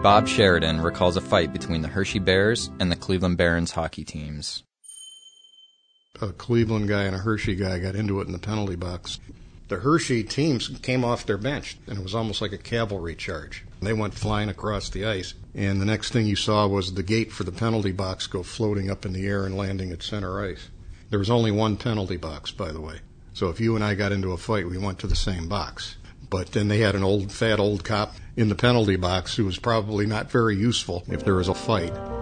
Bob Sheridan recalls a fight between the Hershey Bears and the Cleveland Barons hockey teams. A Cleveland guy and a Hershey guy got into it in the penalty box. The Hershey teams came off their bench, and it was almost like a cavalry charge. They went flying across the ice, and the next thing you saw was the gate for the penalty box go floating up in the air and landing at center ice. There was only one penalty box, by the way. So if you and I got into a fight, we went to the same box. But then they had an old, fat old cop in the penalty box who was probably not very useful if there was a fight.